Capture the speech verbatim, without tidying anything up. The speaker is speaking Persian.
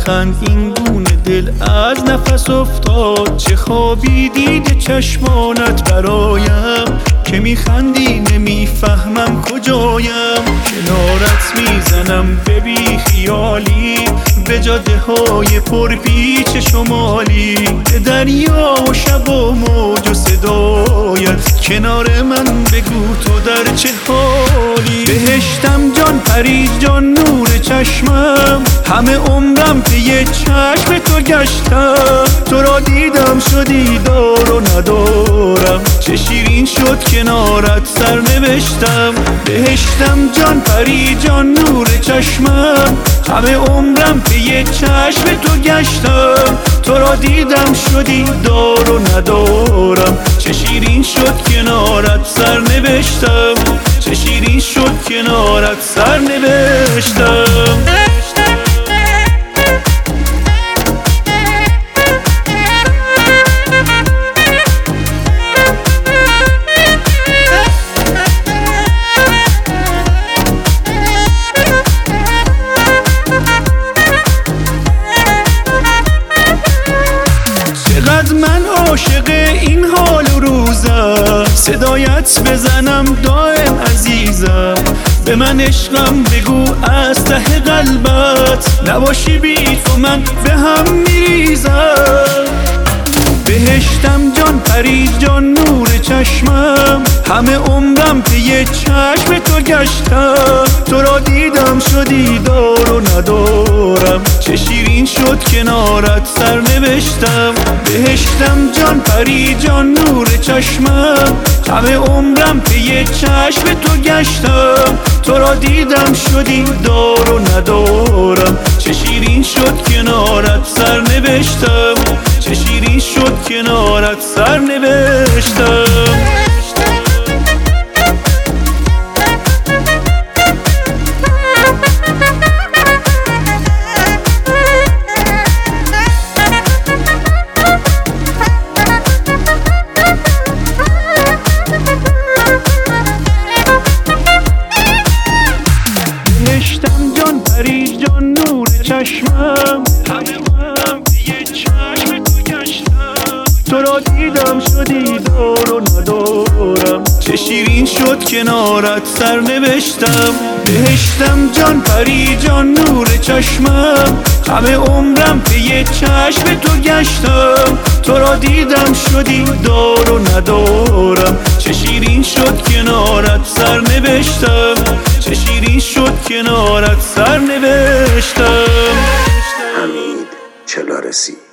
لبخند این گونه دل از نفس افتاد. چه خوابی دیده چشمانت برایم که میخندی نمیفهمم کجایم. کنارت میزنم به بی خیالی به جاده های پر پیچ شمالی، به دریا و شب و موج و صدایت. کنار من بگو تو در چه حالی. بهشتم جان پری جان نور چشمم، همه عمرم پی چشم تو گشتم. تو را دیدم شدی دار و ندارم، چه شیرین شد کنارت سر نوشتم. بهشتم جان پری جان نور چشمم، همه عمرم پی چشم تو گشتم. تو را دیدم شدی دار و ندارم، چه شیرین شد کنارت سر نوشتم. چه شیرین شد کنارت سر نوشتم. چقدر من عاشق این حال و روزم، صدایت بزنم دائم عزیزم. به من عشقم بگو از ته قلبت، نباشی بی تو من به هم میریزم. بهشتم جان پری جان نور چشمم، همه عمرم پی چشم تو گشتم. تو را دیدم شدی دار و ندارم، چه شیرین شد کنارت سر نوشتم. بهشتم جان پری جان نور چشمم، همه عمرم پی چشم تو گشتم. تو را دیدم شدی دار و ندارم، چه شیرین شد کنارت سر نوشتم. چه شیرین شد کنارت سر نوشتم. بهشتم جان پری جان نور چشمم، همه عمرم یه چشم تو گشتم. تو را دیدم شدی دار و ندارم، چه شیرین شد کنارت سر نوشتم. بهشتم جان پری جان نور چشمم، همه عمرم پی چشم تو گشتم. تو را دیدم شدی دار و ندارم، چه شیرین شد کنارت سر نوشتم. چه شیرین شد کنارت سر نوشتم. حمید چلارسی